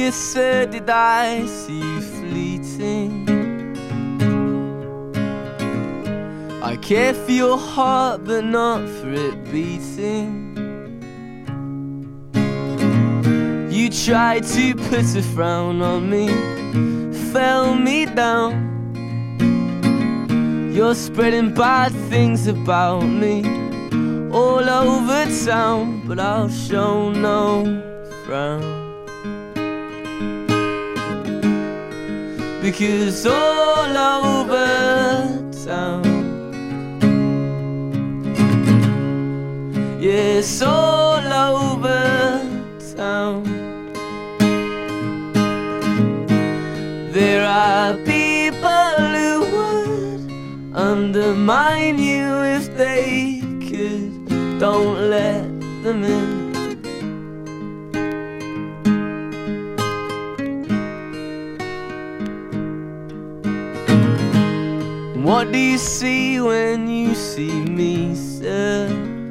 you said, did I see you fleeting? I care for your heart, but not for it beating. You tried to put a frown on me, fell me down. You're spreading bad things about me all over town, but I'll show no frown. Because all over town, yes, all over town, there are people who would undermine you if they could. Don't let them in. What do you see when you see me, sir?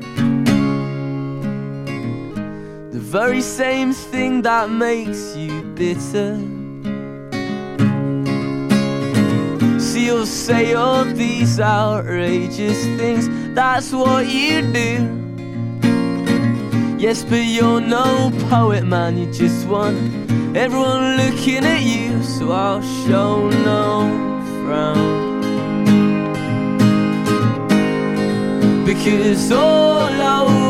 The very same thing that makes you bitter. So you'll say all these outrageous things, that's what you do. Yes, but you're no poet, man, you just want everyone looking at you. So I'll show no frown. Because all over